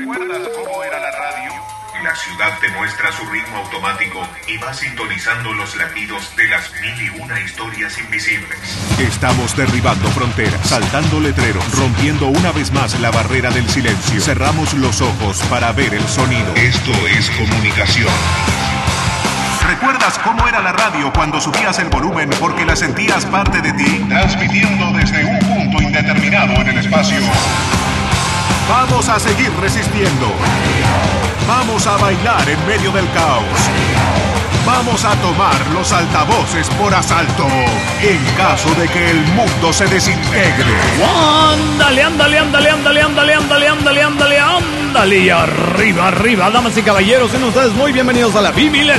¿Recuerdas cómo era la radio? La ciudad te muestra su ritmo automático y va sintonizando los latidos de las 1001 historias invisibles. Estamos derribando fronteras, saltando letreros, rompiendo una vez más la barrera del silencio. Cerramos los ojos para ver el sonido. Esto es comunicación. ¿Recuerdas cómo era la radio cuando subías el volumen porque la sentías parte de ti? Transmitiendo desde un punto indeterminado en el espacio. Vamos a seguir resistiendo. Vamos a bailar en medio del caos. Vamos a tomar los altavoces por asalto en caso de que el mundo se desintegre. Ándale, ándale, ándale, ándale, ándale, ándale, ándale, ándale, ándale. Arriba, arriba, damas y caballeros, sean ustedes muy bienvenidos a la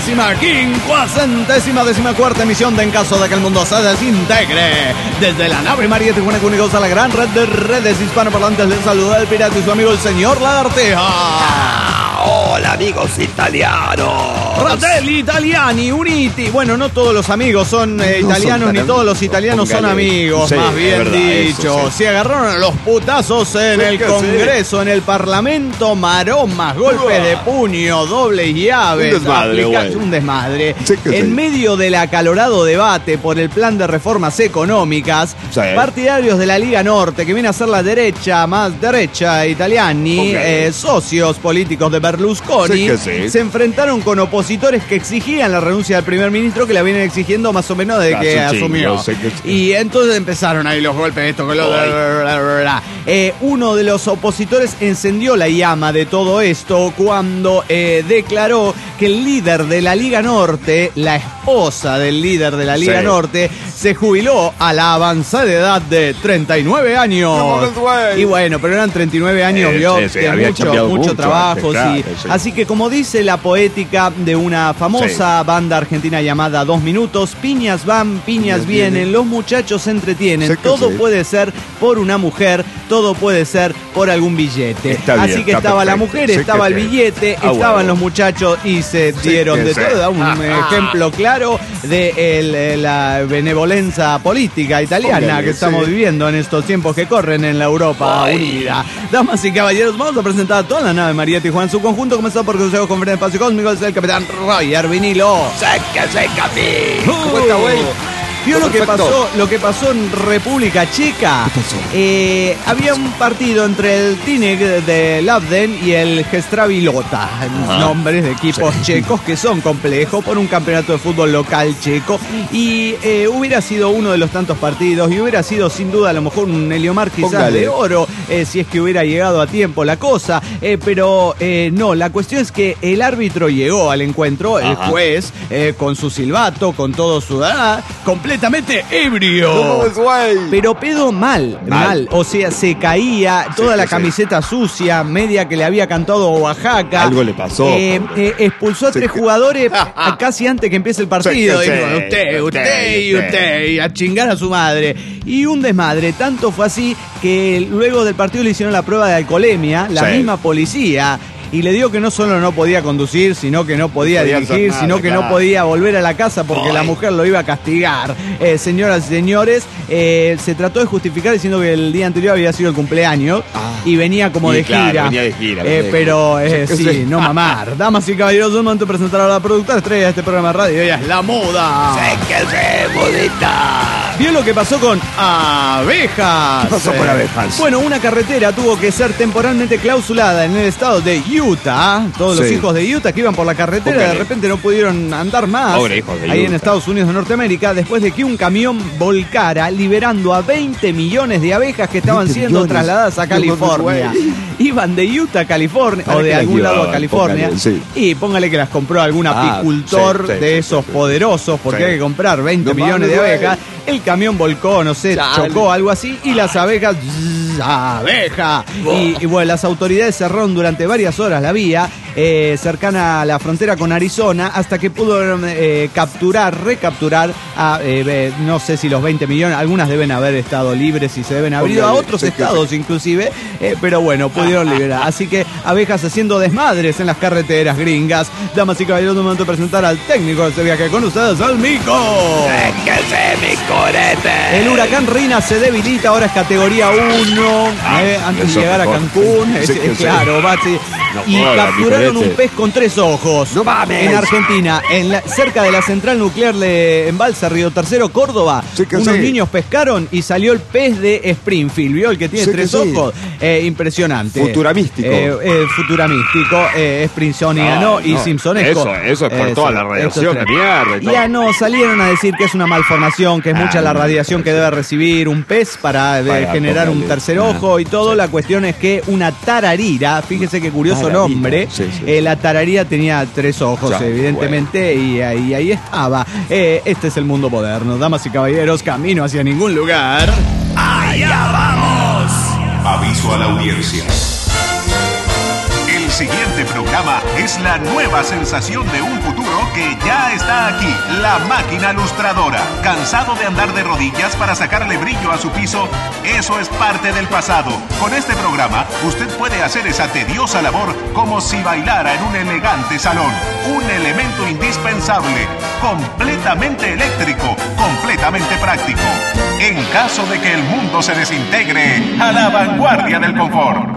1554ª emisión de En caso de que el mundo se desintegre. Desde la nave María Tijuana únicos a la gran red de redes hispanoparlantes, les saluda el pirata y su amigo el señor Lagartija. Hola amigos italianos. Fratelli italiani, uniti. Bueno, no todos los amigos son italianos, ni todos los italianos son amigos, sí, más bien dicho. Eso, sí. Se agarraron a los putazos en el Congreso, en el Parlamento, maromas, golpes de puño, dobles llaves, un desmadre. Sí, en medio del acalorado debate por el plan de reformas económicas, partidarios de la Liga Norte, que viene a ser la derecha, más derecha italiani, socios políticos de Berlusconi, se enfrentaron con opositores que exigían la renuncia del primer ministro, que la vienen exigiendo más o menos desde que asumió. Y entonces empezaron ahí los golpes, esto con lo uno de los opositores encendió la llama de todo esto cuando declaró que el líder de la Liga Norte, la esposa del líder de la Liga Norte, se jubiló a la avanzada edad de 39 años. Y bueno, pero eran 39 años, vio, mucho trabajo. Así que, como dice la poética de una famosa banda argentina llamada 2 Minutos, piñas van, piñas vienen, los muchachos se entretienen, todo puede ser por una mujer, todo puede ser por algún billete. Así que estaba la mujer, estaba el billete, estaban los muchachos y se dieron de todo. Un ejemplo claro de la benevolencia política italiana que estamos viviendo en estos tiempos que corren en la Europa unida. Damas y caballeros, vamos a presentar a toda la nave María Tijuana en su conjunto, comenzado por Consejo Conferencia de Espacio Cósmico, es el capitán Roger Vinilo. ¿Cómo está, güey? ¿Vio lo que pasó en República Checa? Había un partido entre el Tinec de Labden y el Gestravi Lota, nombres de equipos checos que son complejos por un campeonato de fútbol local checo, y hubiera sido uno de los tantos partidos y hubiera sido sin duda a lo mejor un Heliomar quizás de oro, si es que hubiera llegado a tiempo la cosa, pero no, la cuestión es que el árbitro llegó al encuentro, el juez, con su silbato, con todo su completamente ebrio, pero pedo mal, o sea, se caía, toda la camiseta sucia, media que le había cantado Oaxaca. Algo le pasó. Expulsó a 3 jugadores casi antes que empiece el partido. Usted, y a chingar a su madre. Y un desmadre, tanto fue así que luego del partido le hicieron la prueba de alcoholemia, la misma policía, y le dijo que no solo no podía conducir, sino que no podía dirigir, nada, sino que no podía volver a la casa porque la mujer lo iba a castigar. Señoras y señores, se trató de justificar diciendo que el día anterior había sido el cumpleaños y venía como de gira. Pero sí, no mamar. Damas y caballeros, un momento de presentar a la productora estrella de este programa de radio. Ella es La Moda. ¿Vio lo que pasó con abejas? ¿Qué pasó con abejas? Bueno, una carretera tuvo que ser temporalmente clausurada en el estado de Utah. Todos los hijos de Utah que iban por la carretera de repente no pudieron andar más. Pobre hijos de Utah. Ahí en Estados Unidos de Norteamérica, después de que un camión volcara liberando a 20 millones de abejas que estaban siendo trasladadas a California. Iban de Utah a California, o de algún lado a California, y póngale que las compró algún apicultor de esos poderosos, porque hay que comprar 20 millones de abejas. El camión volcó, no sé, chocó, algo así, y las abejas, ¡abeja! Y bueno, las autoridades cerraron durante varias horas la vía cercana a la frontera con Arizona, hasta que pudieron recapturar a, no sé si los 20 millones, algunas deben haber estado libres y se deben haber ido a otros estados inclusive, pero bueno, pudieron liberar. Así que abejas haciendo desmadres en las carreteras gringas. Damas y caballeros, un momento de presentar al técnico de este viaje con ustedes, al Mico. ¡Que se mi corete! El huracán Rina se debilita, ahora es categoría 1. verano, antes de llegar a Cancún. Claro, y capturaron un pez con 3 ojos. No mames. En Argentina, cerca de la central nuclear de Embalse Río Tercero, Córdoba. Unos niños pescaron y salió el pez de Springfield. ¿Vio? El que tiene 3 ojos. Impresionante. Futuramístico. Sprinzoniano y simpsonesco. Eso es por toda la radiación de mierda. Ya no salieron a decir que es una malformación, que es mucha la radiación que debe recibir un pez para generar un tercer ojo y todo. La cuestión es que una tararira, fíjese qué curioso nombre, la tararira tenía 3 ojos, evidentemente, y ahí estaba. Este es el mundo moderno. Damas y caballeros, camino hacia ningún lugar. ¡Allá vamos! Aviso a la audiencia. El siguiente programa es la nueva sensación de un futuro que ya está aquí. La máquina lustradora. ¿Cansado de andar de rodillas para sacarle brillo a su piso? Eso es parte del pasado. Con este programa, usted puede hacer esa tediosa labor como si bailara en un elegante salón. Un elemento indispensable, completamente eléctrico, completamente práctico. En caso de que el mundo se desintegre, a la vanguardia del confort.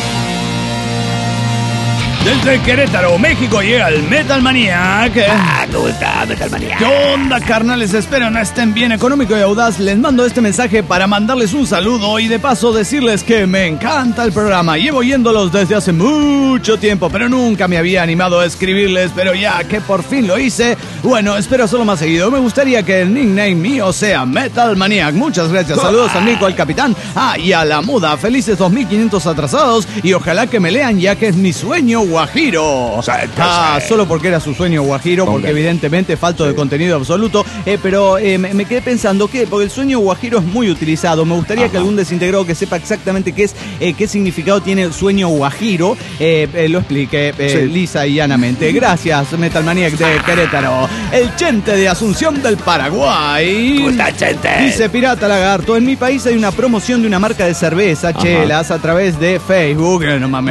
Desde Querétaro, México, llega el Metal Maniac. ¿Cómo está, Metal Maniac? ¿Qué onda, carnales? Espero no estén bien, económico y audaz. Les mando este mensaje para mandarles un saludo y de paso decirles que me encanta el programa. Llevo oyéndolos desde hace mucho tiempo, pero nunca me había animado a escribirles. Pero ya que por fin lo hice, bueno, espero hacerlo más seguido. Me gustaría que el nickname mío sea Metal Maniac. Muchas gracias. Saludos a Nico, al capitán. Y a la muda. Felices 2500 atrasados y ojalá que me lean, ya que es mi sueño guajiro. Solo porque era su sueño guajiro, porque evidentemente falto de contenido absoluto, pero me quedé pensando que, porque el sueño guajiro es muy utilizado, me gustaría que algún desintegrado que sepa exactamente qué significado tiene el sueño guajiro, lo explique lisa y llanamente. Gracias, Metal Maniac de Querétaro. El Chente de Asunción del Paraguay. ¿Cómo está, Chente? Dice Pirata Lagarto, en mi país hay una promoción de una marca de cerveza, chelas, a través de Facebook. No mames,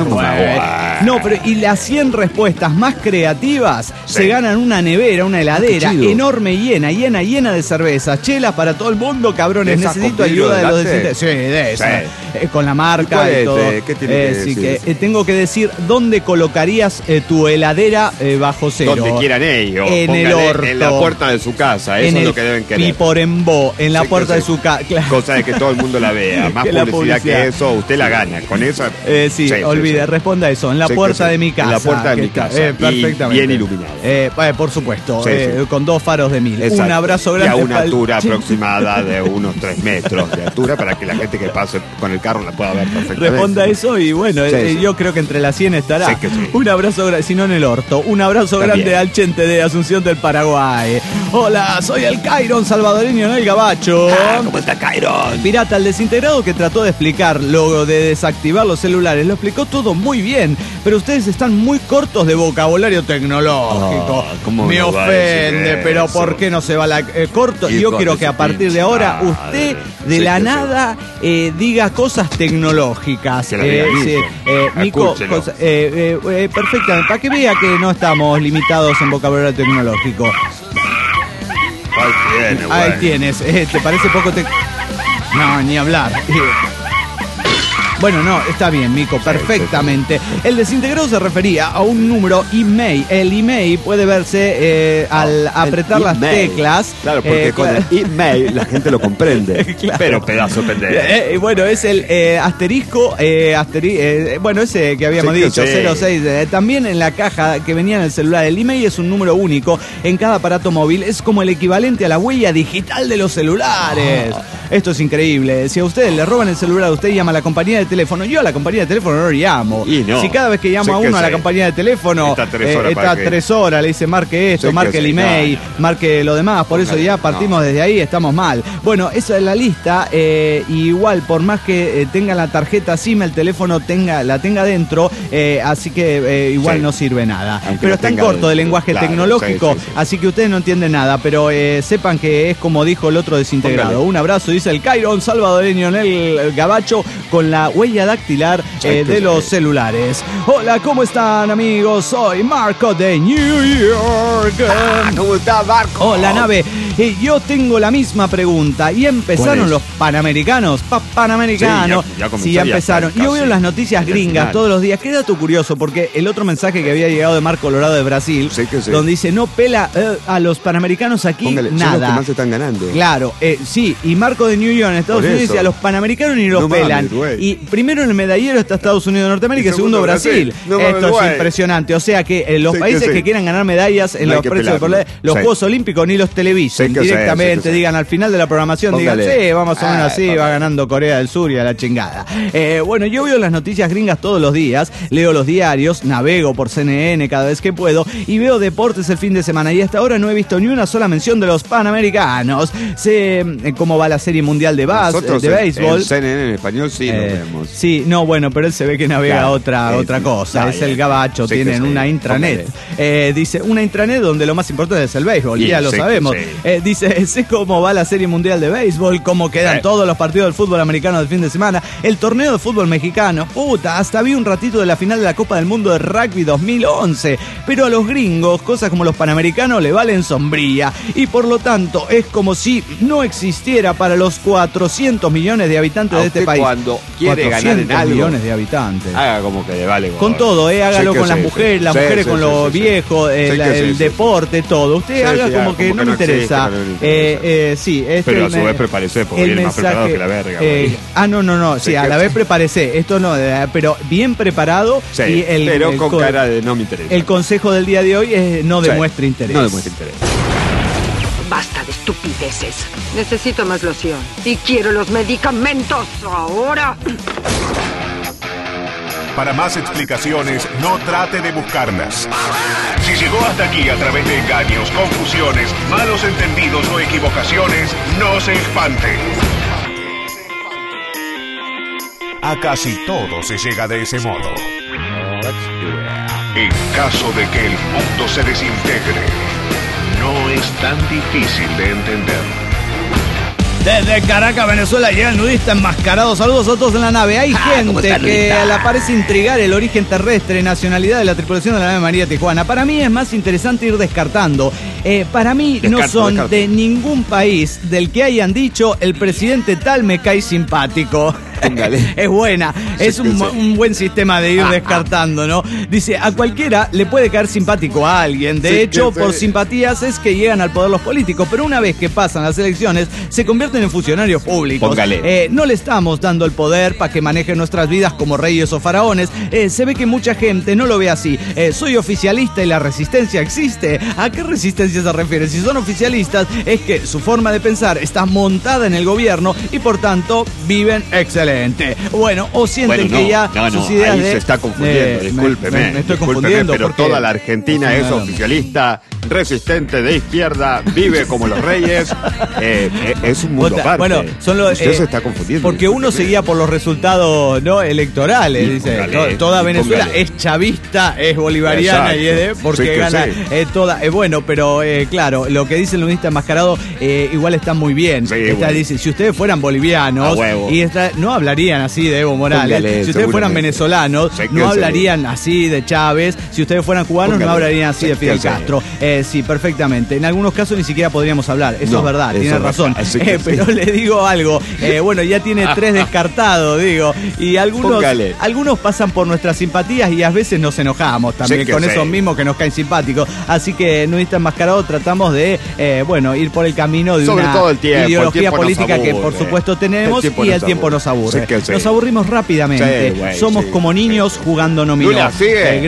no, pero y las 100 respuestas más creativas se ganan una nevera, una heladera enorme, llena de cerveza. Chelas para todo el mundo, cabrones. Necesito ayuda de los desintegrados. Sí, de eso. Con la marca y todo. ¿Qué tiene que decir? Tengo que decir, ¿dónde colocarías tu heladera bajo cero? Donde quieran ellos. En el orto. En la puerta de su casa. Eso es lo que deben querer. Piporembó, en la puerta de su casa. Claro. Cosa de que todo el mundo la vea. Más publicidad que eso, usted la gana. Con eso. Olvide, responda eso. En la puerta de mi casa. En la puerta de mi casa. Perfectamente. Bien iluminado. Por supuesto. Con 2 faros de 1000. Exacto. Un abrazo grande. Y a una altura aproximada de unos 3 metros de altura para que la gente que pase con el carro la pueda ver perfectamente. Responda eso y bueno, yo creo que entre las 100 estará. Un abrazo grande, si no en el orto. Un abrazo grande al Chente de Asunción del Paraguay. Hola, soy el Cairon salvadoreño en el Gabacho. ¿Cómo está, Cairon? Pirata, el desintegrado que trató de explicar lo de desactivar los celulares, lo explicó todo muy bien, pero ustedes están muy cortos de vocabulario tecnológico. Me ofende, pero ¿por qué no se va la corto? Yo quiero que a partir de ahora usted de la nada diga cosas tecnológicas. Nico, perfectamente, para que vea que no estamos limitados en vocabulario tecnológico. Ahí tienes. ¿Te parece poco? No, ni hablar. Bueno, no, está bien, Mico, perfectamente. El desintegrado se refería a un número email. El email puede verse al apretar las teclas. Claro, porque con el email la gente lo comprende. Claro. Pero pedazo pendejo. Bueno, es el asterisco, bueno, ese que habíamos dicho, 06. También en la caja que venía en el celular. El email es un número único en cada aparato móvil. Es como el equivalente a la huella digital de los celulares. Esto es increíble. Si a ustedes le roban el celular, usted llama a la compañía de teléfono. Yo a la compañía de teléfono no lo llamo. Si cada vez que llamo a uno a la compañía de teléfono está 3 horas, le dice marque esto, marque el email, marque lo demás. Por eso ya partimos desde ahí, estamos mal. Bueno, esa es la lista. Igual, por más que tenga la tarjeta SIM, el teléfono la tenga dentro, así que igual no sirve nada. Aunque pero es tan corto de lenguaje tecnológico, así que ustedes no entienden nada. Pero sepan que es como dijo el otro desintegrado. Un abrazo, dice el Cairon salvadoreño en el Gabacho, con la huella dactilar de los celulares. Hola, ¿cómo están, amigos? Soy Marco de New York. ¿Cómo está, Marco? Hola, nave. Yo tengo la misma pregunta. ¿Y empezaron los panamericanos? Panamericanos. Sí, ya empezaron. Yo veo las noticias gringas todos los días. Qué dato curioso, porque el otro mensaje que había llegado de Mar Colorado de Brasil, donde dice, no pela a los panamericanos aquí. Póngale, nada. Son los que más se están ganando. Claro, sí. Y Marco de New York en Estados Unidos dice, a los panamericanos ni los pelan. Y primero en el medallero está Estados Unidos de Norteamérica y segundo Brasil. Esto es impresionante. O sea que los países que quieran ganar medallas en los precios de los Juegos Olímpicos ni los televisen directamente, digan al final de la programación, digan, sí, vamos a ver así, va ganando Corea del Sur y a la chingada. Bueno, yo veo las noticias gringas todos los días, leo los diarios, navego por CNN cada vez que puedo y veo deportes el fin de semana y hasta ahora no he visto ni una sola mención de los panamericanos. Sé cómo va la Serie Mundial de béisbol. En CNN en español sí lo vemos. Sí, no, bueno, pero él se ve que navega otra cosa. Es el gabacho, tienen una intranet. Dice, una intranet donde lo más importante es el béisbol, ya lo sabemos. Dice, sé cómo va la Serie Mundial de Béisbol, cómo quedan todos los partidos del fútbol americano del fin de semana, el torneo de fútbol mexicano, hasta vi un ratito de la final de la Copa del Mundo de Rugby 2011, pero a los gringos, cosas como los panamericanos le valen sombrilla, y por lo tanto es como si no existiera para los 400 millones de habitantes de este país. Cuando quiere ganar en algo, millones de habitantes. Haga como que le vale. Con todo, hágalo con las mujeres, con lo viejo, el deporte, todo. Usted haga como que no me interesa. Pero a su vez prepárese, porque viene más preparado que la verga. No. Sí, a la vez prepárese. Esto no, pero bien preparado. Sí, pero con cara de no me interesa. El consejo del día de hoy es no demuestre interés. No demuestre interés. Basta de estupideces. Necesito más loción. Y quiero los medicamentos ahora. Para más explicaciones, no trate de buscarlas. Si llegó hasta aquí a través de engaños, confusiones, malos entendidos o equivocaciones, no se espante. A casi todo se llega de ese modo. En caso de que el mundo se desintegre, no es tan difícil de entender. Desde Caracas, Venezuela, llega el nudista enmascarado. Saludos a todos en la nave. Hay gente que le parece intrigar el origen terrestre, nacionalidad de la tripulación de la nave María Tijuana. Para mí es más interesante ir descartando. Para mí no son de ningún país del que hayan dicho el presidente tal me cae simpático. Es buena, es un buen sistema de ir descartando, ¿no? Dice, a cualquiera le puede caer simpático a alguien. De hecho, por simpatías es que llegan al poder los políticos, pero una vez que pasan las elecciones, se convierten en funcionarios públicos. No le estamos dando el poder para que manejen nuestras vidas como reyes o faraones. Se ve que mucha gente no lo ve así. Soy oficialista y la resistencia existe. ¿A qué resistencia se refiere? Si son oficialistas, es que su forma de pensar está montada en el gobierno y por tanto viven excelente. Bueno, o sienten que ya sus ideas ahí se está confundiendo, discúlpeme. Me estoy confundiendo. Pero porque toda la Argentina es oficialista, resistente de izquierda, vive como los reyes. Es un mundo aparte. Bueno, usted se está confundiendo. Porque uno se guía por los resultados electorales. Dice, toda Venezuela es chavista, es bolivariana. Exacto. Y es porque gana toda. Bueno, pero claro, lo que dice el nudista enmascarado igual está muy bien. Dice, si ustedes fueran bolivianos no hablarían así de Evo Morales. Si ustedes fueran venezolanos, no hablarían así de Chávez. Si ustedes fueran cubanos, no hablarían así de Fidel Castro. Sí, perfectamente. En algunos casos ni siquiera podríamos hablar. Eso es verdad, tiene razón. Pero le digo algo. Bueno, ya tiene 3 descartados, digo. Y algunos pasan por nuestras simpatías y a veces nos enojamos también con esos mismos que nos caen simpáticos. Así que nudista enmascarado tratamos de, ir por el camino de una ideología política que por supuesto tenemos y el tiempo nos aburre. Nos aburrimos rápidamente. Somos como niños jugando nominó. Lula sigue.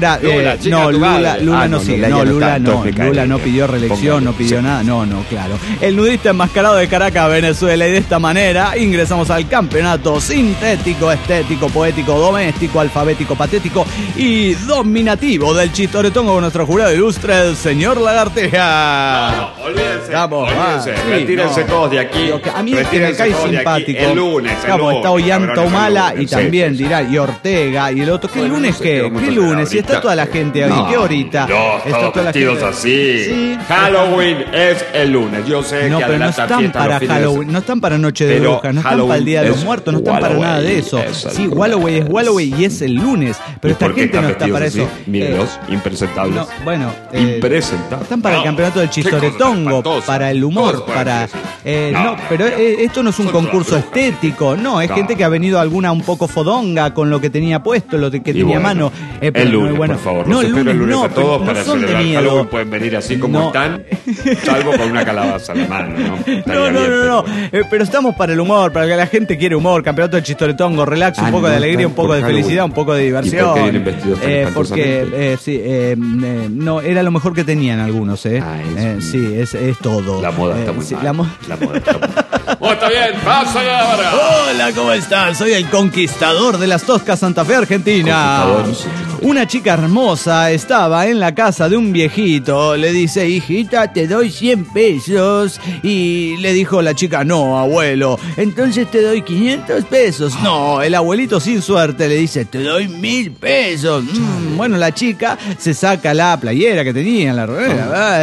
Lula no sigue. Lula no pidió reelección, no pidió nada. No, claro. El nudista enmascarado de Caracas, Venezuela. Y de esta manera ingresamos al campeonato sintético, estético, poético, doméstico, alfabético, patético y dominativo del chistoretongo con nuestro jurado ilustre, el señor Lagartija. Olvídense. Retírense todos de aquí. A mí es que me cae simpático. El lunes. Está Ollanta Humala y también dirá, y Ortega y el otro. ¿Qué lunes qué? ¿Qué lunes? Si está toda la gente ahí, ¿qué horita? Todos vestidos así, Sí. Halloween es el lunes. Yo sé que pero no están para Halloween, no están para Noche de Brujas, no están para el Día de los Muertos, no están para nada de eso. Sí, Walloway es Walloway y es el lunes, pero esta gente no está para eso. Mírenlos, impresentables. No, bueno, impresentables. Están para el campeonato del chistoretongo, para el humor, para... no, pero esto no es un concurso estético, no, es gente que ha venido alguna un poco fodonga con lo que tenía puesto, lo que tenía a mano. El lunes, por favor. No, el lunes a todos para celebrar Halloween. Pueden venir así como están, salvo con una calabaza en la mano, ¿no? No. Pero estamos para el humor, para que la gente quiere humor, campeonato del chistoretongo, relax, un poco de alegría, un poco de felicidad, un poco de diversión. ¿Y por qué vienen vestidos tan porque no, era lo mejor que tenían algunos, sí, es todo. La moda está muy mal. La moda está muy mal. Oh, está bien, pasa ya ahora. Hola, ¿cómo estás? Soy el conquistador de las Toscas Santa Fe, Argentina. Una chica hermosa estaba en la casa de un viejito. Le dice, hijita, te doy 100 pesos. Y le dijo la chica, no, abuelo, entonces te doy 500 pesos. No, el abuelito sin suerte le dice, te doy 1000 pesos. Bueno, la chica se saca la playera que tenía en la rodera.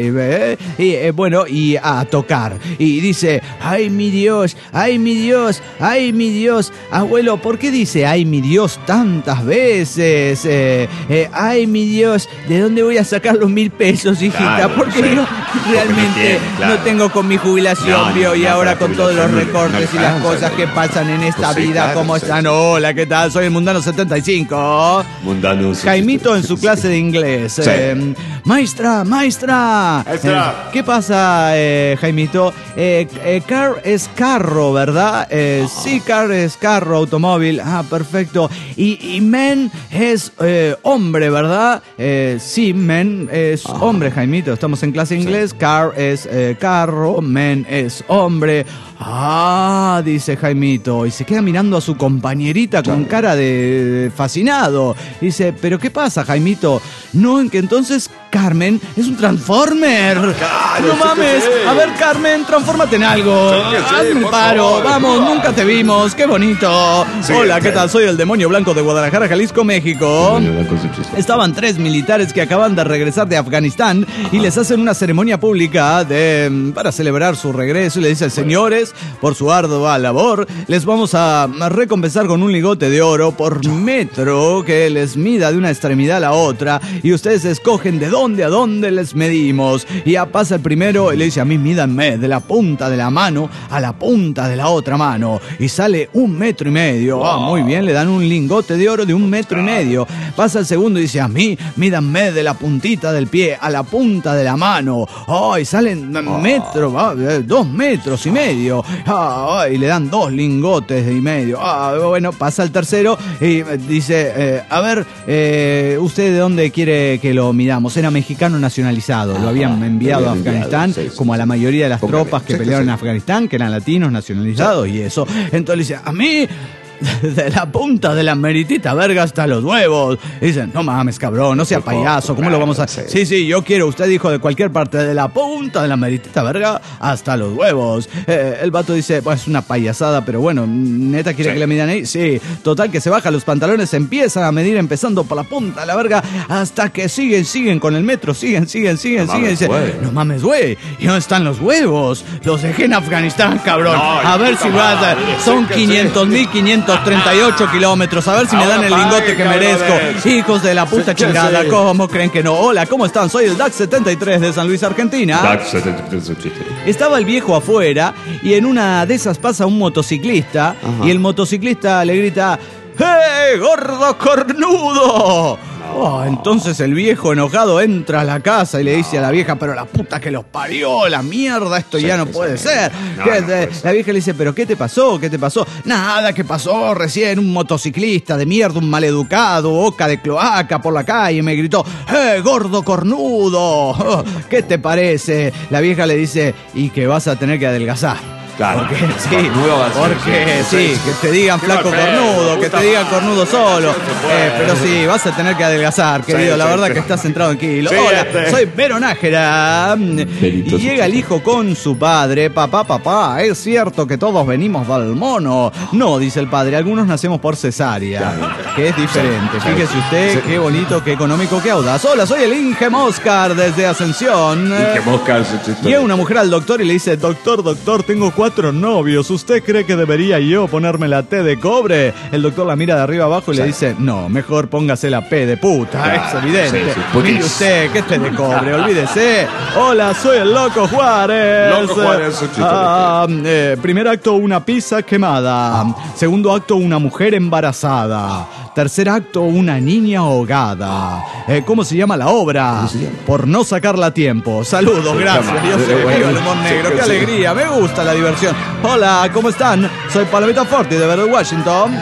Y a tocar. Y dice, ay, mi Dios, ay, mi Dios, ay, mi Dios. Abuelo, ¿por qué dice, ay, mi Dios, tantas veces? Ay, mi Dios, ¿de dónde voy a sacar los 1000 pesos, hijita? Claro, porque yo realmente no tengo con mi jubilación, y ahora con todos los recortes y las cosas que pasan en esta vida, ¿cómo están? Hola, ¿qué tal? Soy el Mundano 75. Jaimito en su clase de inglés. Maestra. ¿Qué pasa, Jaimito? Car es carro, ¿verdad? Sí, car es carro, automóvil. Ah, perfecto. Y man es hombre, ¿verdad? Sí, man es hombre, Jaimito. Estamos en clase de inglés. Car es carro, man es hombre. Ah, dice Jaimito. Y se queda mirando a su compañerita con cara de fascinado. Dice, ¿pero qué pasa, Jaimito? No, en que entonces Carmen es un Transformer. Claro, no mames. A ver, Carmen, transfórmate en algo. Hazme el paro. Vamos, nunca te vimos. Qué bonito. Hola, ¿qué tal? Soy el Demonio Blanco de Guadalajara, Jalisco, México. Estaban 3 militares que acaban de regresar de Afganistán y les hacen una ceremonia pública para celebrar su regreso. Y le dicen, señores, por su ardua labor, les vamos a recompensar con un lingote de oro por metro que les mida de una extremidad a la otra, y ustedes escogen de dónde a dónde les medimos. Y ya pasa el primero y le dice, a mí mídanme de la punta de la mano a la punta de la otra mano, y sale 1,5 metros. Muy bien, le dan un lingote de oro de 1,5 metros. Pasa el segundo y dice, a mí mídanme de la puntita del pie a la punta de la mano. Y salen 2,5 metros. Y le dan 2,5 lingotes. Bueno, pasa el tercero y dice, a ver, ¿usted de dónde quiere que lo midamos? Era mexicano nacionalizado, lo habían enviado a Afganistán, como a la mayoría de las tropas que pelearon en Afganistán, que eran latinos nacionalizados y eso. Entonces dice, a mí de la punta de la meritita verga hasta los huevos. Y dicen, no mames, cabrón, no sea payaso, ¿cómo lo vamos a...? Sí, yo quiero, usted dijo de cualquier parte de la punta de la meritita verga hasta los huevos. El vato dice, pues es una payasada, pero bueno, ¿neta quiere que le midan ahí? Sí, total que se baja los pantalones, se empiezan a medir empezando por la punta de la verga hasta que siguen con el metro, siguen. Dice, no mames, güey, ¿y dónde están los huevos? Los dejé en Afganistán, cabrón. A ver si vas a... Son 500.538 kilómetros. A ver si me dan el lingote que merezco. Hijos de la puta chingada, ¿cómo creen que no? Hola, ¿cómo están? Soy el DAX 73 de San Luis, Argentina. DAX 73. Estaba el viejo afuera y en una de esas pasa un motociclista. Y el motociclista le grita, ¡hey, gordo cornudo! Entonces el viejo enojado entra a la casa y le dice a la vieja, pero la puta que los parió, la mierda, esto ya no puede ser. La vieja le dice, pero ¿qué te pasó? Nada, ¿qué pasó? Recién un motociclista de mierda, un maleducado, boca de cloaca por la calle, me gritó, gordo cornudo! ¿Qué te parece? La vieja le dice, y que vas a tener que adelgazar. Claro. Porque que te digan flaco cornudo, que te digan cornudo solo. Pero sí, vas a tener que adelgazar, querido. La verdad que estás centrado en kilos. Hola, soy Vero Nájera. Y llega el hijo con su padre. Papá, ¿es cierto que todos venimos del mono? No, dice el padre, algunos nacemos por cesárea, que es diferente. Fíjese usted, qué bonito, qué económico, qué audaz. Hola, soy el Inge Moscar desde Ascensión. Inge Moscar. Llega una mujer al doctor y le dice, doctor, tengo 4 novios. ¿Usted cree que debería yo ponerme la T de cobre? El doctor la mira de arriba abajo y le dice, no, mejor póngase la P de puta, es evidente. Mire usted, ¿qué T de cobre? Olvídese. Hola, soy el Loco Juárez. Primer acto, una pizza quemada. Segundo acto, una mujer embarazada. Tercer acto, una niña ahogada. ¿Cómo se llama la obra? Por no sacarla a tiempo. Saludos, gracias. Dios se viva el humor negro. Qué alegría, me gusta la diversión. Hola, ¿cómo están? Soy Palomita Forti de Verde, Washington.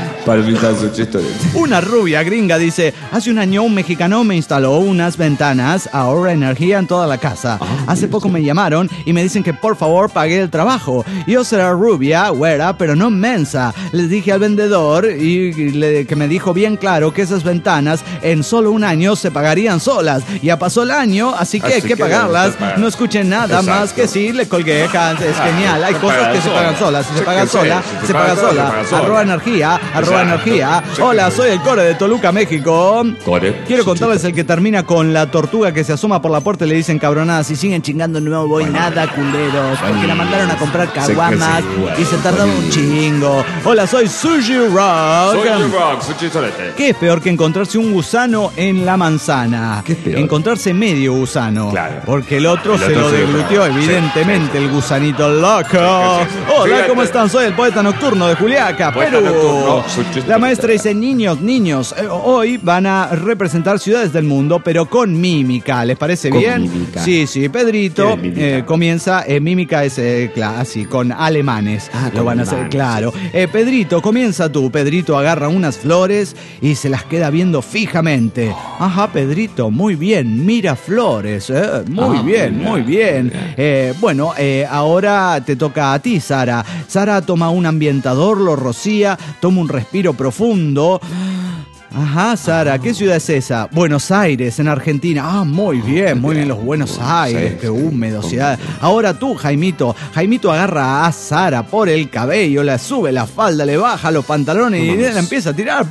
Una rubia gringa dice, hace un año un mexicano me instaló unas ventanas, ahorra energía en toda la casa. Hace poco me llamaron y me dicen que por favor pague el trabajo. Yo será rubia, güera, pero no mensa. Les dije al vendedor que me dijo bien claro que esas ventanas en solo un año se pagarían solas. Ya pasó el año, así que hay que pagarlas. No escuché nada más que sí, le colgué. Es genial, hay cosas que se pagan solas. Si se pagan sola, se paga sola. Arroba energía. Hola, soy el Core de Toluca, México. Quiero contarles el que termina con la tortuga que se asoma por la puerta y le dicen cabronadas, si siguen chingando no voy nada, culeros, porque la mandaron a comprar caguamas y se tardaba un chingo. Hola, soy Sushi Rock. ¿Qué es peor que encontrarse un gusano en la manzana? ¿Qué es peor? Encontrarse medio gusano. Claro. Porque el otro se lo deglutió, evidentemente, el gusanito loco. Hola, ¿cómo están? Soy el poeta nocturno de Juliaca, Perú. La maestra dice, niños, hoy van a representar ciudades del mundo, pero con mímica. ¿Les parece bien? Mímica. Sí, Pedrito comienza, mímica es así, con alemanes. Lo van a hacer, claro. Pedrito, comienza tú. Pedrito agarra unas flores y se las queda viendo fijamente. Ajá, Pedrito, muy bien, mira flores. Muy bien. Bueno, ahora te toca a ti, Sara. Sara toma un ambientador, lo rocía, toma un respiro profundo. Ajá, Sara, ¿qué ciudad es esa? Buenos Aires, en Argentina. Muy bien, los Buenos Aires, qué húmedo ciudad. Ahora tú, Jaimito agarra a Sara por el cabello, le sube la falda, le baja los pantalones y le empieza a tirar,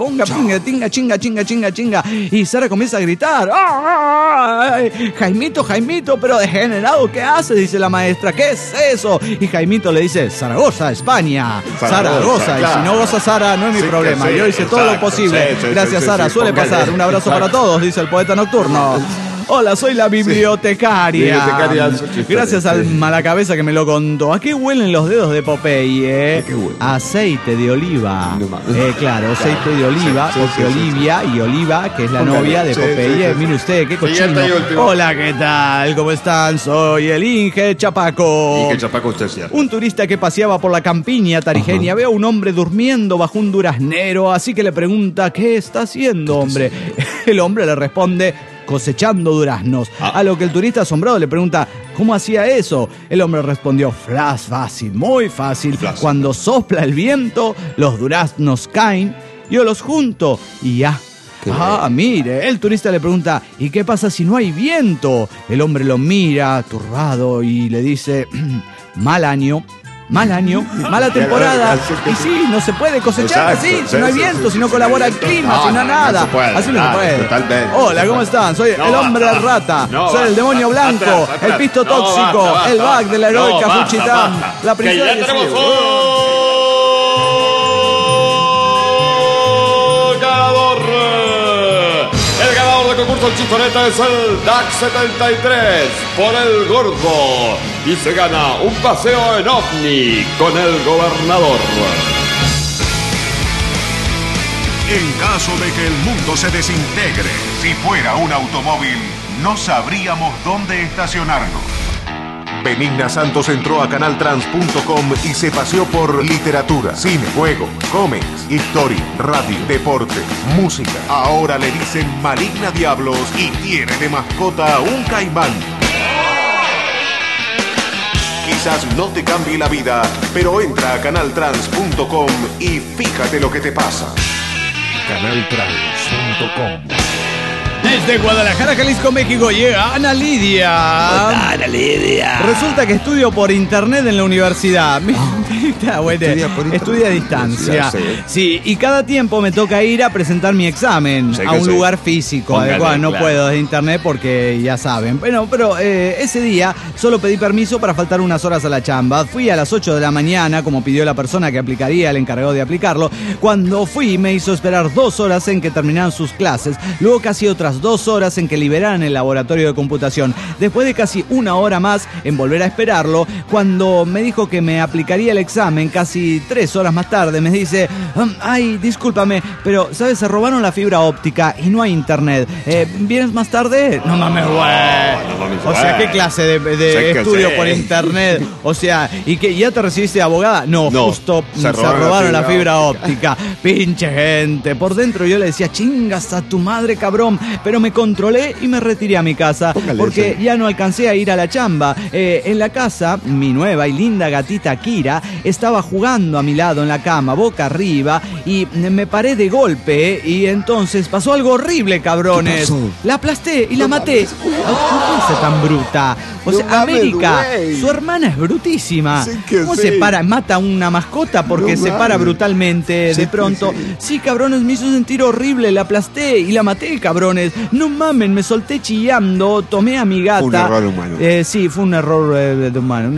chinga. Y Sara comienza a gritar. ¡Ay! Jaimito, pero degenerado, ¿qué haces? Dice la maestra, ¿qué es eso? Y Jaimito le dice, Zaragoza, España. Zaragoza, claro. Y si no goza Sara, no es mi problema. Yo hice todo lo posible. Gracias, Sara, suele pasar. Un abrazo para todos, dice el poeta nocturno. Hola, soy la bibliotecaria. Gracias al malacabeza que me lo contó. ¿A qué huelen los dedos de Popeye? Aceite de oliva. Claro, aceite de oliva, porque Olivia y Oliva, que es la novia de Popeye. Mire usted, qué cochino. Hola, ¿qué tal? ¿Cómo están? Soy el Inge Chapaco. Inge Chapaco, usted es cierto. Un turista que paseaba por la campiña tarijeña ve a un hombre durmiendo bajo un duraznero, así que le pregunta, ¿qué está haciendo, hombre? El hombre le responde, cosechando duraznos. A lo que el turista asombrado le pregunta, ¿cómo hacía eso? El hombre respondió, fácil, muy fácil. Cuando sopla el viento, los duraznos caen, yo los junto y ya. Mire, el turista le pregunta, ¿y qué pasa si no hay viento? El hombre lo mira, turbado, y le dice, mal año, mala temporada. Y sí, no se puede cosechar así, si no hay viento, si no colabora el clima, si no nada. Así no se puede. Totalmente. Hola, ¿cómo están? Soy el hombre rata, soy el demonio blanco, el pisto tóxico, el bug de la heroica Fuchitán, la princesa que El concurso del Chistoreta es el DAX 73 por el gordo y se gana un paseo en ovni con el gobernador. En caso de que el mundo se desintegre, si fuera un automóvil, no sabríamos dónde estacionarnos. Benigna Santos entró a canaltrans.com y se paseó por literatura, cine, juego, cómics, historia, radio, deporte, música. Ahora le dicen Maligna Diablos y tiene de mascota a un caimán. Quizás no te cambie la vida, pero entra a canaltrans.com y fíjate lo que te pasa. Canaltrans.com. Desde Guadalajara, Jalisco, México, llega Ana Lidia. Hola, Ana Lidia. Resulta que estudio por internet en la universidad. Está bueno. Estudia a distancia. Sí, y cada tiempo me toca ir a presentar mi examen a un lugar físico. Adecuado. No puedo desde internet porque ya saben. Bueno, pero ese día solo pedí permiso para faltar unas horas a la chamba. Fui a las 8 de la mañana, como pidió la persona que aplicaría, el encargado de aplicarlo. Cuando fui, me hizo esperar 2 horas en que terminaran sus clases. Luego casi otras 2 horas en que liberaran el laboratorio de computación. Después de casi 1 hora más en volver a esperarlo, cuando me dijo que me aplicaría el examen, casi 3 horas más tarde, me dice: ay, discúlpame, pero, ¿sabes? Se robaron la fibra óptica y no hay internet. ¿Vienes más tarde? No mames, güey. O sea, ¿qué clase de estudio por internet? O sea, ¿y qué? ¿Ya te recibiste de abogada? No, justo se robaron la fibra óptica. Pinche gente. Por dentro yo le decía: chingas a tu madre, cabrón. Pero me controlé y me retiré a mi casa. Porque ya no alcancé a ir a la chamba. En la casa, mi nueva y linda gatita Kira estaba jugando a mi lado en la cama, boca arriba, y me paré de golpe, y entonces pasó algo horrible, cabrones. La aplasté y la maté. ¿Qué cosa tan bruta? O sea, América, su hermana es brutísima. ¿Cómo se para? Mata a una mascota porque se para brutalmente de pronto. Sí, cabrones, me hizo sentir horrible. La aplasté y la maté, cabrones. No mamen, me solté chillando, tomé a mi gata. Fue un error humano. Sí, fue un error de humano.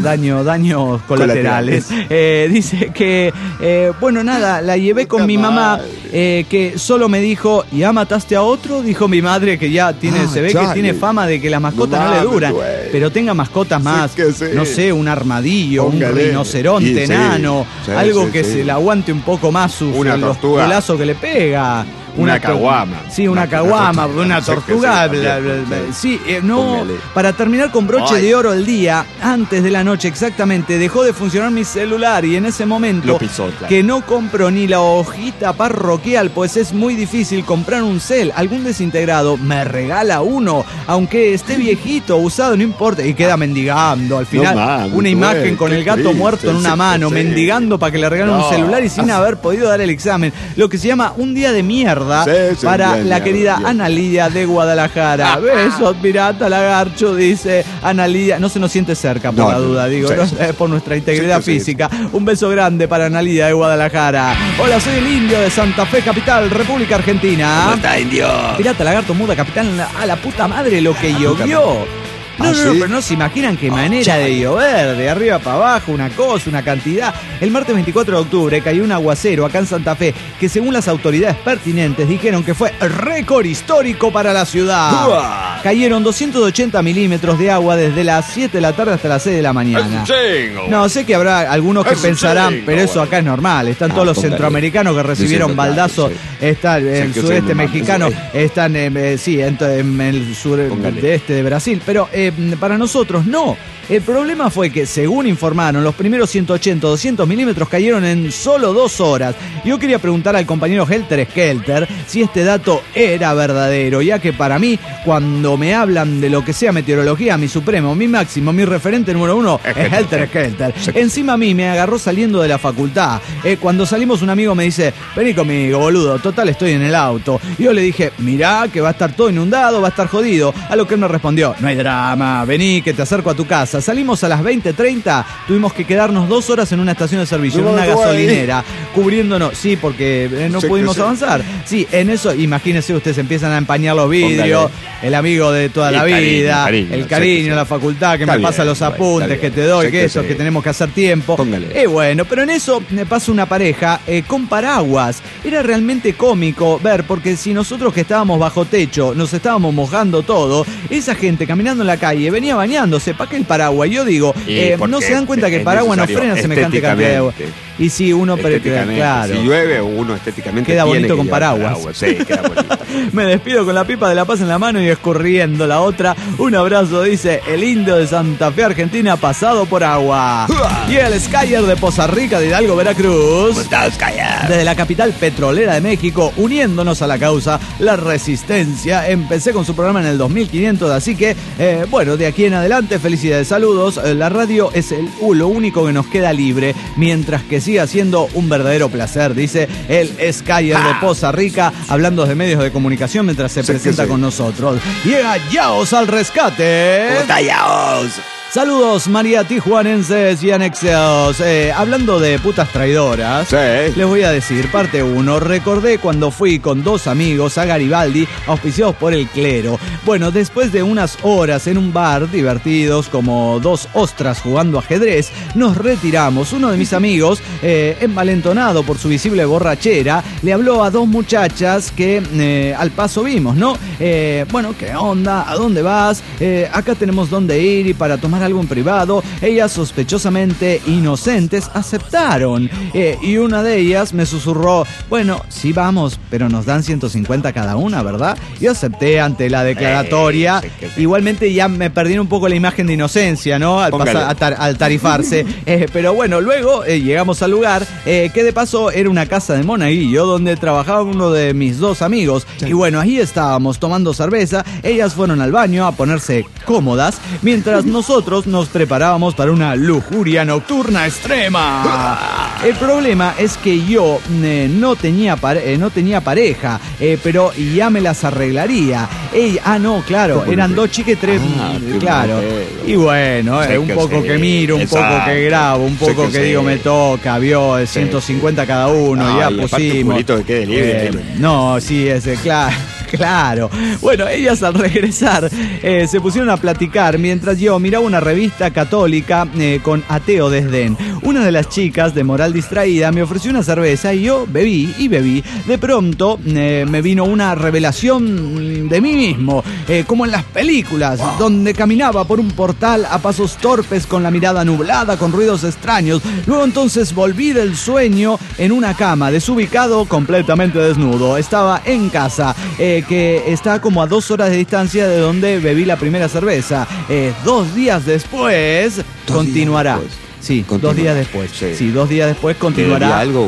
Daños colaterales. Dice que, bueno, nada, la llevé con mi mamá, que solo me dijo: ¿ya mataste a otro? Dijo mi madre, que ya tiene, se ve que tiene fama de que las mascotas no le duran. Pero tenga mascotas más, no sé, un armadillo, un rinoceronte enano, algo que se le aguante un poco más los culazos que le pega. Una caguama. Sí, una caguama, una tortuga. Sí, no. Para terminar con broche de oro el día, antes de la noche exactamente, dejó de funcionar mi celular y en ese momento que no compro ni la hojita parroquial, pues es muy difícil comprar un cel. Algún desintegrado me regala uno, aunque esté viejito, usado, no importa. Y queda mendigando al final. Una imagen con el gato muerto en una mano, mendigando para que le regalen un celular y sin haber podido dar el examen. Lo que se llama un día de mierda. Para la querida Ana Lidia de Guadalajara. Besos, pirata lagarcho, dice Ana Lidia. No se nos siente cerca, por la duda, digo, por nuestra integridad física. Un beso grande para Ana Lidia de Guadalajara. Hola, soy el Indio de Santa Fe, capital, República Argentina. ¿Cómo está, Indio? Pirata lagarto, muda, capitán, a la puta madre lo que llovió. No, pero no se imaginan qué manera de llover, de arriba para abajo, una cosa, una cantidad. El martes 24 de octubre cayó un aguacero acá en Santa Fe que, según las autoridades pertinentes, dijeron que fue récord histórico para la ciudad. Cayeron 280 milímetros de agua desde las 7 de la tarde hasta las 6 de la mañana. No, sé que habrá algunos que pensarán, pero eso acá es normal. Están todos los centroamericanos que recibieron baldazos. Está el sureste mexicano, están en el sureste de Brasil, pero para nosotros no. El problema fue que, según informaron, los primeros 180 o 200 milímetros cayeron en solo 2 horas. Yo quería preguntar al compañero Helter Skelter si este dato era verdadero, ya que para mí, cuando me hablan de lo que sea meteorología, mi supremo, mi máximo, mi referente número 1 es Helter Skelter. Encima a mí me agarró saliendo de la facultad. Cuando salimos, un amigo me dice: vení conmigo, boludo, total estoy en el auto. Y yo le dije: mirá que va a estar todo inundado, va a estar jodido. A lo que él me respondió: no hay drama, vení que te acerco a tu casa. Salimos a las 20:30, tuvimos que quedarnos 2 horas en una estación de servicio, en una gasolinera, cubriéndonos. Sí, porque no pudimos avanzar. Sí, en eso, imagínense ustedes, empiezan a empañar los vidrios, el amigo de toda la vida, el cariño, la facultad, que me pasa los apuntes, que te doy, que eso, que tenemos que hacer tiempo. Bueno, pero en eso me pasa una pareja con paraguas. Era realmente cómico ver, porque si nosotros que estábamos bajo techo nos estábamos mojando todo, esa gente caminando en la calle venía bañándose. ¿Para qué el paraguas? Y yo digo, ¿no se dan cuenta que el paraguas no frena semejante cantidad de agua? Y sí, uno, claro. Si llueve, uno estéticamente queda bonito con paraguas. Sí, queda bonito. Me despido con la pipa de La Paz en la mano y escurriendo la otra. Un abrazo, dice el indio de Santa Fe, Argentina, pasado por agua. Y el Skyer de Poza Rica, de Hidalgo, Veracruz. Desde la capital petrolera de México, uniéndonos a la causa, la resistencia. Empecé con su programa en el 2500, así que, bueno, de aquí en adelante, felicidades, saludos. La radio es lo único que nos queda libre, mientras que siga siendo un verdadero placer, dice el Skyer de Poza Rica, hablando de medios de comunicación mientras se presenta con nosotros. Llega Yaos al rescate. ¿Cómo está Yaos? Saludos, María Tijuanenses y anexeos. Hablando de putas traidoras, les voy a decir, parte 1. Recordé cuando fui con 2 amigos a Garibaldi, auspiciados por el clero. Bueno, después de unas horas en un bar, divertidos como 2 ostras jugando ajedrez, nos retiramos. Uno de mis amigos, envalentonado por su visible borrachera, le habló a 2 muchachas que al paso vimos, ¿no? Bueno, ¿qué onda? ¿A dónde vas? Acá tenemos dónde ir y para tomar algo en privado. Ellas, sospechosamente inocentes, aceptaron. Y una de ellas me susurró, bueno, sí vamos, pero nos dan 150 cada una, ¿verdad? Yo acepté ante la declaratoria. Igualmente ya me perdí un poco la imagen de inocencia, ¿no? Al tarifarse. Pero bueno, luego llegamos al lugar, que de paso era una casa de Monaguillo, donde trabajaba uno de mis 2 amigos. Y bueno, ahí estábamos tomando cerveza. Ellas fueron al baño a ponerse cómodas, mientras nosotros nos preparábamos para una lujuria nocturna extrema. El problema es que yo no tenía pareja, pero ya me las arreglaría. No, claro, eran 2 chicas y 3, claro. Y bueno, un poco que miro, un poco que grabo, un poco que digo me toca, vio, 150 cada uno, ya pusimos. Que quede libre. No, sí, claro. Claro. Bueno, ellas al regresar se pusieron a platicar mientras yo miraba una revista católica con ateo desdén. Una de las chicas, de moral distraída, me ofreció una cerveza y yo bebí y bebí. De pronto me vino una revelación de mí mismo, como en las películas, donde caminaba por un portal a pasos torpes, con la mirada nublada, con ruidos extraños. Luego entonces volví del sueño en una cama, desubicado, completamente desnudo. Estaba en casa, que está como a 2 horas de distancia de donde bebí la primera cerveza. 2 días después continuará. Sí, 2 días después. Sí, 2 días después continuará. Algo,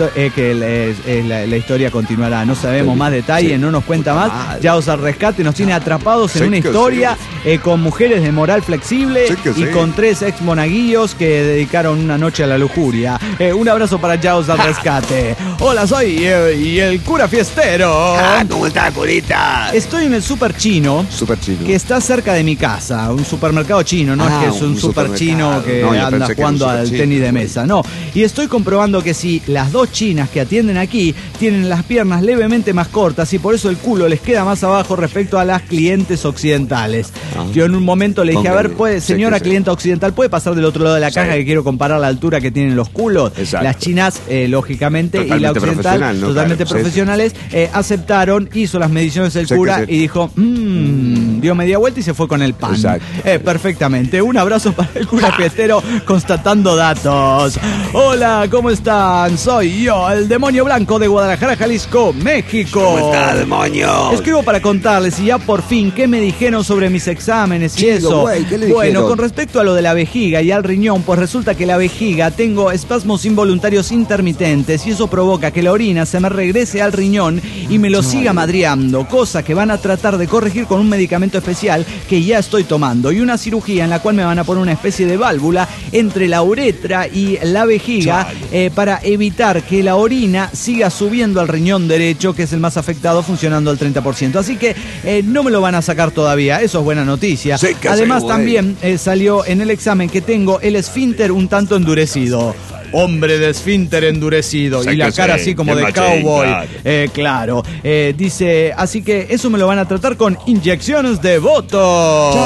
la historia continuará. No sabemos más detalles, no nos cuenta más. Yaos al rescate nos tiene atrapados en una historia con mujeres de moral flexible y con 3 ex monaguillos que dedicaron una noche a la lujuria. Un abrazo para Yaos al rescate. Hola, soy el cura fiestero. ¿Cómo está, curita? Estoy en el super chino, que está cerca de mi casa. Un supermercado chino, no es que es un super chino que anda jugando al tenis de mesa, no. Y estoy comprobando que si las 2 chinas que atienden aquí tienen las piernas levemente más cortas y por eso el culo les queda más abajo respecto a las clientes occidentales. Yo en un momento le dije, a ver, señora clienta occidental, ¿puede pasar del otro lado de la caja que quiero comparar la altura que tienen los culos? Exacto. Las chinas, lógicamente, totalmente y la occidental, totalmente profesionales, aceptaron, hizo las mediciones del cura y dijo, dio media vuelta y se fue con el pan. Perfectamente. Un abrazo para el cura fiestero constatando datos. Hola, ¿cómo están? Soy yo, el demonio blanco de Guadalajara, Jalisco, México. ¿Cómo está, demonio? Escribo para contarles y ya por fin qué me dijeron sobre mis exámenes y eso. Bueno, con respecto a lo de la vejiga y al riñón, pues resulta que la vejiga tengo espasmos involuntarios intermitentes y eso provoca que la orina se me regrese al riñón y me lo siga madreando, cosa que van a tratar de corregir con un medicamento especial que ya estoy tomando y una cirugía en la cual me van a poner una especie de válvula entre la uretra y la vejiga para evitar que la orina siga subiendo al riñón derecho, que es el más afectado, funcionando al 30%. Así que no me lo van a sacar todavía, eso es buena noticia. Además también salió en el examen que tengo el esfínter un tanto endurecido. Hombre de esfínter endurecido y la cara así como de cowboy. Claro. Dice, así que eso me lo van a tratar con inyecciones de botox.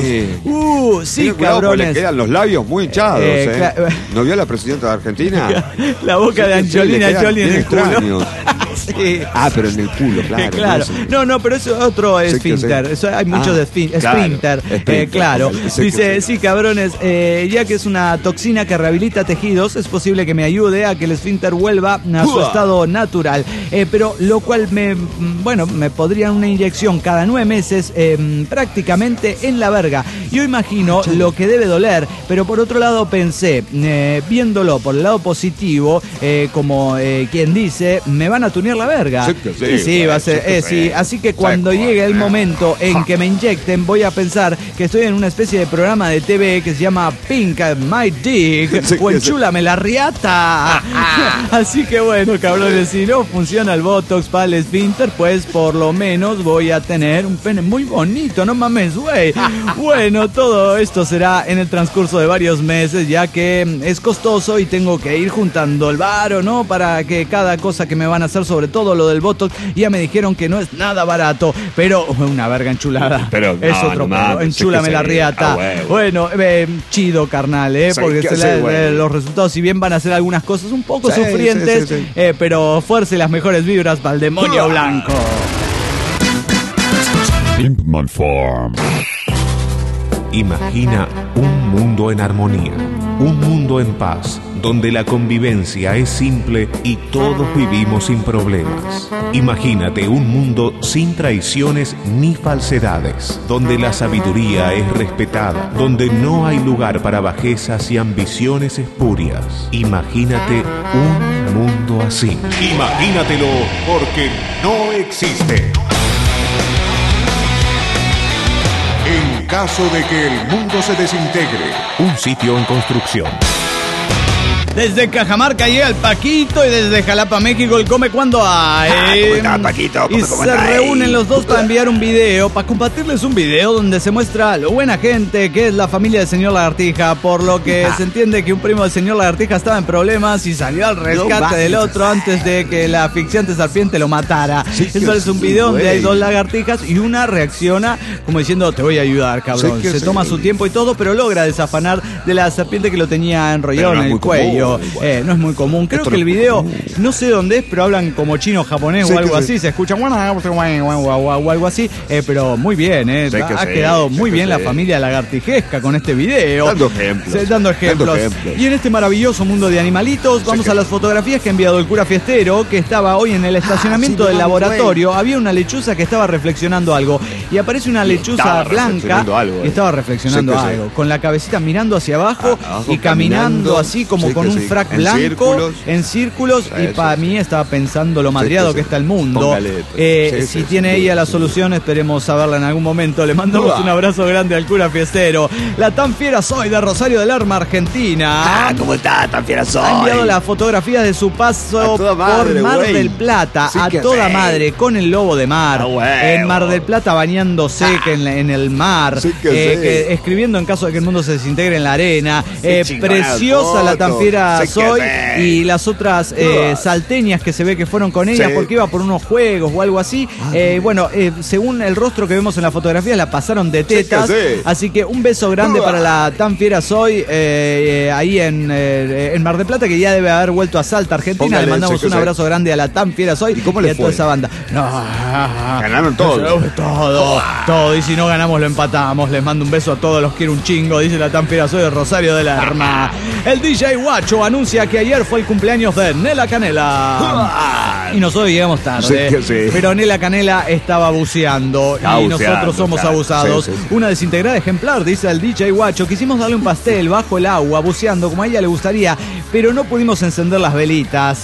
Sí, cabrones. Le quedan los labios muy hinchados, ¿No vio a la presidenta de Argentina? La boca de Angelina Jolie en el culo. Sí. Ah, pero en el culo, claro. Claro. No, pero eso es otro esfínter. Eso hay muchos de esfínter. Claro. Dice, sí, cabrones, ya que es una toxina que rehabilita tejidos, es posible que me ayude a que el esfínter vuelva a su estado natural. Pero lo cual me podría una inyección cada 9 meses prácticamente en la verga. Yo imagino lo que debe doler, pero por otro lado pensé, viéndolo por el lado positivo, como quien dice, me van a tunear la verga. Sí, va a ser, sí. Así que cuando llegue el momento en que me inyecten, voy a pensar que estoy en una especie de programa de TV que se llama Pink My Dick o Enchúlame la riata. Así que bueno, cabrones, si no funciona el Botox para el esfínter, pues por lo menos voy a tener un pene muy bonito, no mames, güey. Bueno, todo esto será en el transcurso de varios meses, ya que es costoso y tengo que ir juntando el varo, ¿no? Para que cada cosa que me van a hacer, sobre todo lo del Botox, ya me dijeron que no es nada barato, pero una verga enchulada. Pero es otro pedo. Enchúlame la riata. Bueno, chido, carnal, porque los resultados, si bien van a ser algunas cosas un poco sufrientes, pero fuerza y las mejores vibras para el demonio blanco. Pimpman Farm. Imagina un mundo en armonía, un mundo en paz, donde la convivencia es simple y todos vivimos sin problemas. Imagínate un mundo sin traiciones ni falsedades, donde la sabiduría es respetada, donde no hay lugar para bajezas y ambiciones espurias. Imagínate un mundo así. Imagínatelo, porque no existe. En caso de que el mundo se desintegre. Un sitio en construcción. Desde Cajamarca llega el Paquito y desde Jalapa, México, el Come Cuando Hay. ¿Cómo está, Paquito? Y se reúnen los dos para enviar un video, para compartirles un video donde se muestra lo buena gente que es la familia del señor Lagartija, por lo que se entiende que un primo del señor Lagartija estaba en problemas y salió al rescate del otro antes de que la asfixiante serpiente lo matara. Eso es un video donde hay dos lagartijas y una reacciona como diciendo, te voy a ayudar, cabrón. Se toma su tiempo y todo, pero logra desafanar de la serpiente que lo tenía enrollado en el cuello. No es muy común. Creo que el video, no sé dónde es, pero hablan como chino japonés o algo así. Se escucha o algo así, pero muy bien, ha quedado muy bien la familia lagartijesca con este video. Dando ejemplos. Y en este maravilloso mundo de animalitos, vamos a las fotografías que ha enviado el cura fiestero, que estaba hoy en el estacionamiento del laboratorio. Había una lechuza que estaba reflexionando algo. Y aparece una lechuza blanca y estaba reflexionando algo. Con la cabecita mirando hacia abajo y caminando así como con un frac blanco en círculos y para mí estaba pensando lo madreado que está el mundo. Si tiene ella la solución, esperemos saberla en algún momento. Le mandamos un abrazo grande al cura fiestero. La tan fiera soy de Rosario del Arma, Argentina. ¿Cómo está, tan fiera soy? Ha enviado las fotografías de su paso por Mar del Plata, a toda madre, con el lobo de mar. En Mar del Plata bañándose en el mar, escribiendo en caso de que el mundo se desintegre en la arena. Preciosa la tan fiera soy y las otras salteñas que se ve que fueron con ella porque iba por unos juegos o algo así. Según el rostro que vemos en la fotografía, la pasaron de tetas. Así que un beso grande para la tan fiera soy ahí en Mar del Plata, que ya debe haber vuelto a Salta, Argentina. Le mandamos un abrazo grande a la tan fiera soy y a toda esa banda. Ganaron todo. Todo. Y si no ganamos, lo empatamos. Les mando un beso a todos, los quiero un chingo. Dice la tan fiera soy de Rosario del Arma. El DJ Guacho anuncia que ayer fue el cumpleaños de Nela Canela. Y nosotros llegamos tarde. Pero Nela Canela estaba buceando y nosotros somos abusados. Una desintegrada ejemplar, dice el DJ Guacho. Quisimos darle un pastel bajo el agua, buceando como a ella le gustaría, pero no pudimos encender las velitas.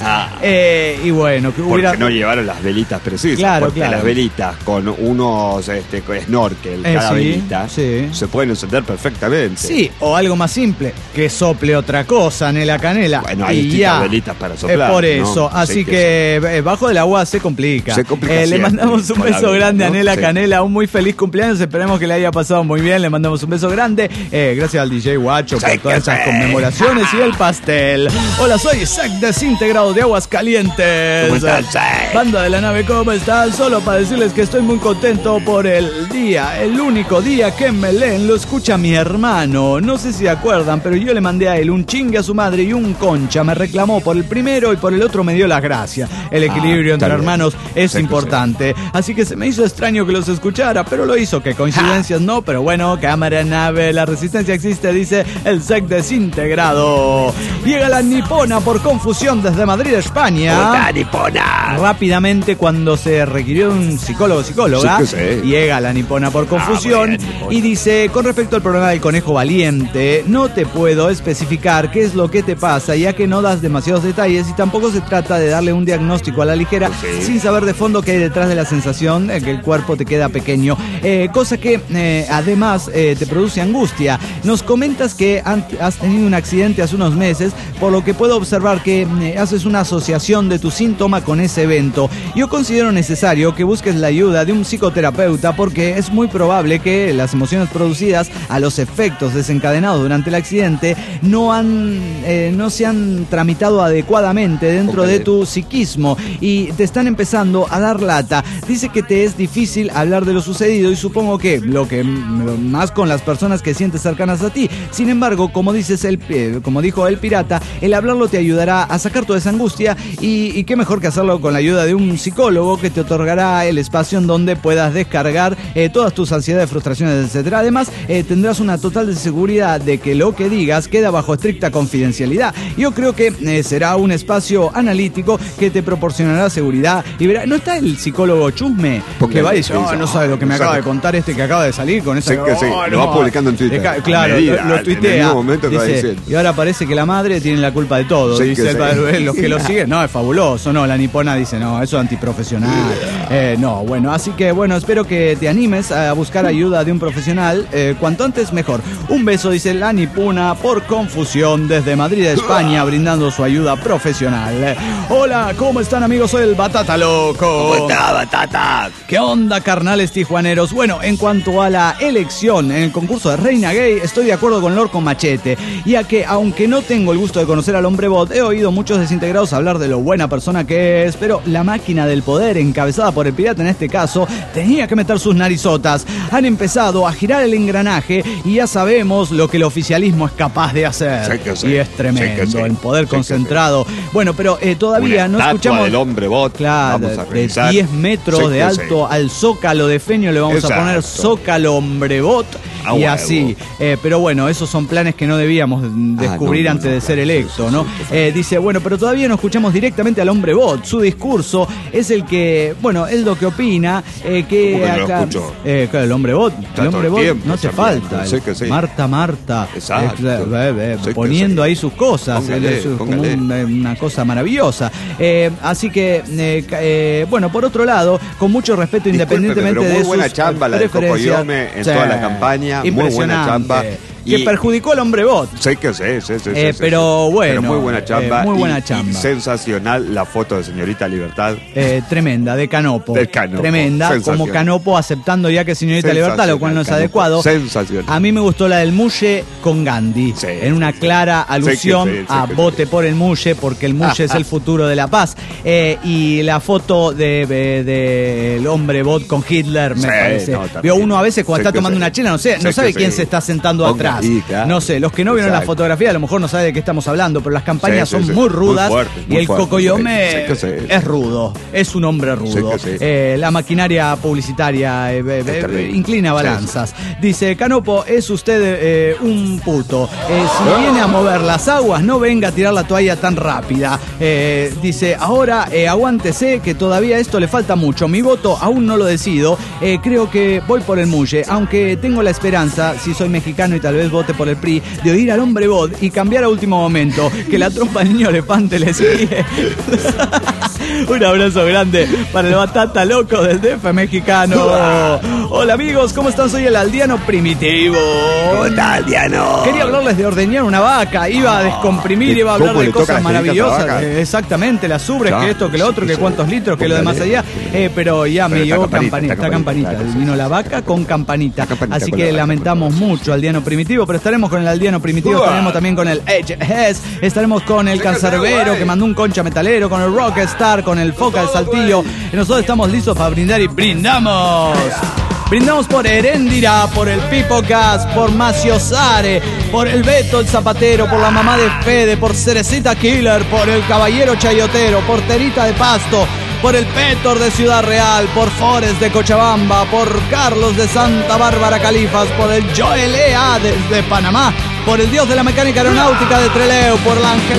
Y bueno, que hubiera... Porque no llevaron las velitas precisas. Claro. Las velitas con unos snorkel, cada velita, se pueden encender perfectamente. Sí, o algo más simple, que sople otra cosa, Nela Canela. Bueno, hay distintas velitas para soplar. Por eso, ¿no? Así que bajo del agua se complica. Le mandamos un beso grande a Nela Canela, un muy feliz cumpleaños, esperemos que le haya pasado muy bien, le mandamos un beso grande, gracias al DJ Guacho por todas esas conmemoraciones y el pastel. Hola, soy Zack Desintegrado de Aguascalientes. ¿Cómo estás, Zack? Banda de la nave, ¿cómo están? Solo para decirles que estoy muy contento por por el único día que me leen lo escucha mi hermano. No sé si se acuerdan, pero yo le mandé a él un chingue a su madre y un concha. Me reclamó por el primero y por el otro me dio las gracias. El equilibrio entre hermanos es importante. Así que se me hizo extraño que los escuchara, pero lo hizo. Que coincidencias no, pero bueno, cámara nave, la resistencia existe, dice el SEC desintegrado. Llega la nipona por confusión desde Madrid, España. ¡Puta nipona! Rápidamente, cuando se requirió un psicóloga, llega la nipona por confusión y dice: con respecto al programa del conejo valiente, no te puedo especificar qué es lo que te pasa, ya que no das demasiados detalles y tampoco se trata de darle un diagnóstico a la ligera sin saber de fondo qué hay detrás de la sensación que el cuerpo te queda pequeño, cosa que además te produce angustia. Nos comentas que has tenido un accidente hace unos meses, por lo que puedo observar que haces una asociación de tu síntoma con ese evento. Yo considero necesario que busques la ayuda de un psicoterapeuta, porque es muy probable que las emociones producidas a los efectos desencadenados durante el accidente no se han tramitado adecuadamente dentro de tu psiquismo y te están empezando a dar lata. Dice que te es difícil hablar de lo sucedido y supongo que lo que más con las personas que sientes cercanas a ti. Sin embargo, como dijo el pirata, el hablarlo te ayudará a sacar toda esa angustia y qué mejor que hacerlo con la ayuda de un psicólogo que te otorgará el espacio en donde puedas descargar todas tus ansiedades, frustraciones, etcétera. Además, tendrás una total seguridad de que lo que digas queda bajo estricta confidencialidad. Yo creo que será un espacio analítico que te proporcionará seguridad y verá. ¿No está el psicólogo Chusme? Porque va y dice: no sabe lo que me acaba de contar que acaba de salir con esa... Lo va publicando en Twitter. Claro, lo tuitea. Dice, y ahora parece que la madre tiene la culpa de todo. Dice los que lo siguen. No, es fabuloso. No, la nipona dice: no, eso es antiprofesional. No, bueno, así que bueno, espero que te animes a buscar ayuda de un profesional. Cuanto antes mejor. Un beso, dice la nipona por confusión desde Madrid, España, brindando su ayuda profesional. Hola, ¿cómo están, amigos? Soy el Batata Loco. ¿Cómo está, Batata? ¿Qué onda, carnales tijuaneros? Bueno, en cuanto a la elección en el concurso de Reina Gay, estoy de acuerdo con Lord con Machete, ya que aunque no tengo el gusto de conocer al hombre bot, he oído muchos desintegrados hablar de lo buena persona que es, pero la máquina del poder, encabezada por el pirata en este caso, tenía que meter sus narizotas. Han empezado a girar el engranaje y ya sabemos lo que el oficialismo es capaz de hacer. Y es tremendo, el poder concentrado. Bueno, pero todavía no escuchamos del hombre bot. Claro, de 10 metros de alto al Zócalo de Feño le vamos a poner Zócalo hombre bot. Y así, pero bueno, esos son planes que no debíamos descubrir antes de ser electo, ¿no? Dice, bueno, pero todavía no escuchamos directamente al hombre bot. Su discurso es el que, bueno, es lo que opina, que acá, el hombre bot, no te falta. Marta, poniendo ahí sus cosas, como una cosa maravillosa. Así que, bueno, por otro lado, con mucho respeto, independientemente de sus buena chamba la de Coco Yome en toda la campaña. Muy buena chamba. Que perjudicó al hombre bot. Sí. Pero bueno. Pero muy buena chamba. Muy buena chamba. Y sensacional la foto de Señorita Libertad. Tremenda, de Canopo. Tremenda, como Canopo aceptando ya que Señorita Libertad, lo cual no es adecuado. Sensacional. A mí me gustó la del Mulle con Gandhi. En una clara alusión a vote por el Mulle, porque el Mulle es el futuro de la paz. Y la foto del hombre bot con Hitler, me parece. Veo uno a veces cuando está tomando una chela, no sabe quién se está sentando atrás. No sé, los que no vieron la fotografía a lo mejor no saben de qué estamos hablando, pero las campañas son muy rudas, muy fuerte, y el Coco Yome es rudo, es un hombre rudo. La maquinaria publicitaria inclina balanzas. Dice, Canopo, es usted un puto. Si viene a mover las aguas, no venga a tirar la toalla tan rápida. Dice, ahora aguántese que todavía esto le falta mucho. Mi voto aún no lo decido. Creo que voy por el Mulle, aunque tengo la esperanza, si soy mexicano y tal vez vote por el PRI, de oír al hombre bot y cambiar a último momento, que la trompa del niño elefante le sigue. Un abrazo grande para el Batata Loco del DF mexicano. Hola amigos, ¿cómo están? Soy el aldeano primitivo. ¿Cómo está, aldeano? Quería hablarles de ordeñar una vaca, iba a descomprimir, iba a hablar de cosas maravillosas. Exactamente, las ubres, que esto, que lo otro, que cuántos litros, que lo demás allá. Pero ya me llegó campanita. Vino la vaca con campanita. Así que lamentamos mucho al aldeano primitivo, pero estaremos con el aldeano primitivo, estaremos también con el Edge Hess, estaremos con el Cancerbero que mandó un concha metalero, con el Rockstar, con el Foca del Saltillo. Y nosotros estamos listos para brindar y brindamos. Brindamos por Heréndira, por el Pipo Gas, por Macio Sare, por el Beto el Zapatero, por la mamá de Fede, por Cerecita Killer, por el Caballero Chayotero, por Terita de Pasto, por el Pétor de Ciudad Real, por Forest de Cochabamba, por Carlos de Santa Bárbara Califas, por el Joel E.A. desde Panamá, por el Dios de la Mecánica Aeronáutica de Trelew, por la Ángel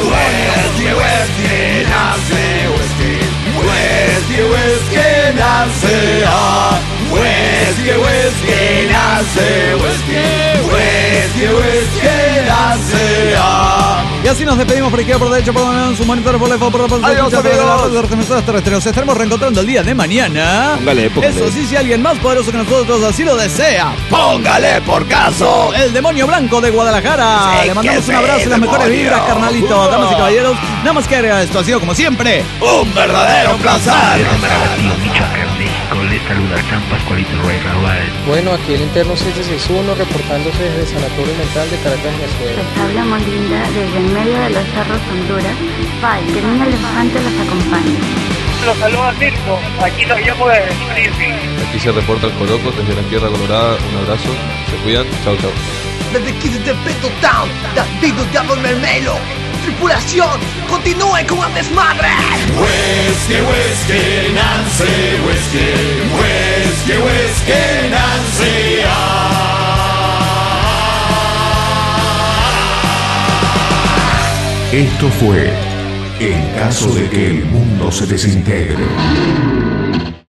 Y así nos despedimos por izquierda, por derecha, por donde en su monitor, por la por adiós, amigos. Nos estaremos reencontrando el día de mañana. Póngale. Eso sí, si alguien más poderoso que nosotros así lo desea, póngale por caso. El demonio blanco de Guadalajara. Le mandamos un abrazo y las mejores vibras, carnalito. Damas y caballeros, nada más que agregar, esto ha sido como siempre un verdadero placer. Les saluda San Pascualito Rey Raúl. Bueno, aquí el interno 761 reportándose desde el Sanatorio Mental de Caracas, Venezuela. Les habla Molinda desde el medio de los cerros Honduras. Bye, que un elefante los acompañe. Los saluda Mirko, aquí los llamo de Springfield. Aquí se reporta el Coloco desde la Tierra Colorada. Un abrazo, se cuidan, chau chau. Desde aquí desde Beto Town, David Diablo Mermelo. Tripulación, continúe con el desmadre. Whisky, Nancy, whisky, Nancy. Esto fue En caso de que el mundo se desintegre.